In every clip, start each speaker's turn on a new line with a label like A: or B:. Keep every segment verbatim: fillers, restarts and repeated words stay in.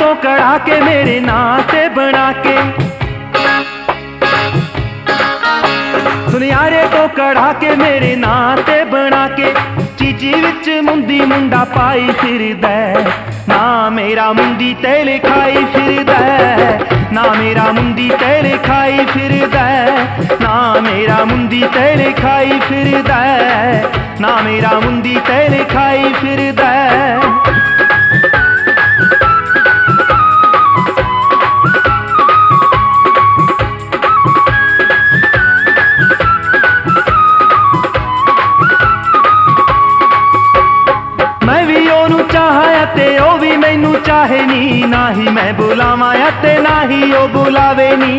A: तो कढ़ा के मेरे नां ते बना के, सुनियारे तो कढ़ा के मेरे नां ते बना के, चीची विच मुंदी मुंडा पाई फिरदा, ना मेरा मुंदी ते लिखाई फिरदा, ना मेरा मुंदी ते लिखाई फिरदा, ना मेरा मुंदी ते लिखाई फिरदा, ना मेरा मुंदी ते लिखाई फिरदा। ते ओ भी मैनू चाहे नी, ना ही मैं बुलावा ते ना ही ओ बुलावे नी।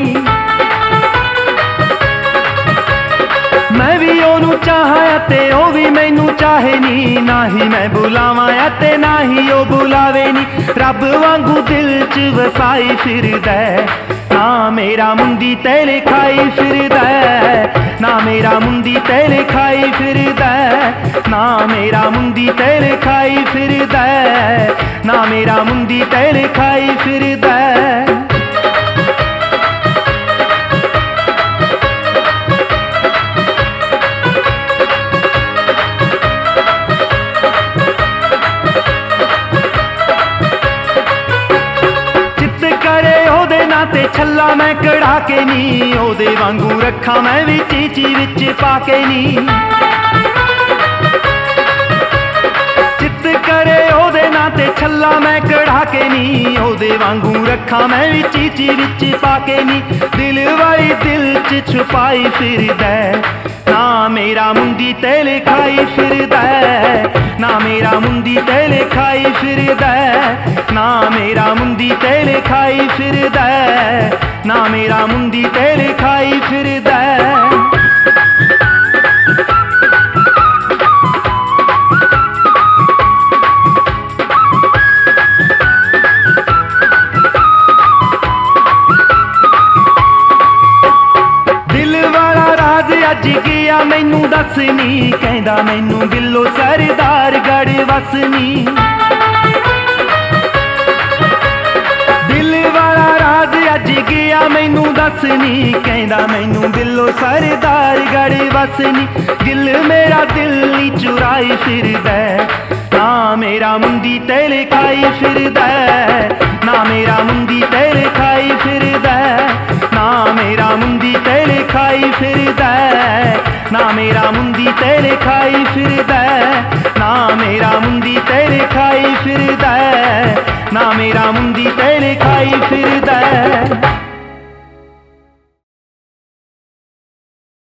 A: मैं भी ओनू चाहा ते ओ भी मैनू चाहे नी, ना ही मैं बुलावा ते ना ही ओ बुलावे नी। रब वांगू दिल च वसाई फिरदा, ना मेरा मुंदी ते लिखाई फिरदा, ना मेरा मुंदी ते लिखाई फिरदा, ना मेरा मुंदी ते लिखाई फिरदा, ना मेरा मुंदी ते लिखाई फिरदा। ते छल्ला मैं कढ़ा के नी, ओदे वांगू रखा मैं भी चीची विच पाके नी। चित करे ओदे ना ते छल्ला मैं कढ़ा के नी, ओदे वांगू रखा मैं भी चीची विच पाके नी। दिल वाली दिल च छुपाई फिरदा, ना मेरा मुंदी ते लिखाई फिरदा, ना मेरा मुंदी ते लिखाई फिरदा, ना मेरा मुंदी ते लिखाई फिरदा, ना मेरा मुंदी ते लिखाई फिरदा। अज गया मैनू दस नी, कहंदा मैनू दिलों सरदार गढ़ वसनी। दिल वाला राज अज गया मैनू दस नी, कहंदा मैनू दिलों सरदार गढ़ वसनी। दिल मेरा दिल नी चुराई फिरदा, ना मेरा मुंदी ते लिखाई फिरदा, ना मेरा मुंदी ते लिखाई फिरदा, ना मेरा मुंदी ते लिखाई फिरदा, ना मेरा मुंदी ते लिखाई फिरदा, ना मेरा मुंदी ते लिखाई फिरदा, ना मेरा मुंदी ते लिखाई फिरदा।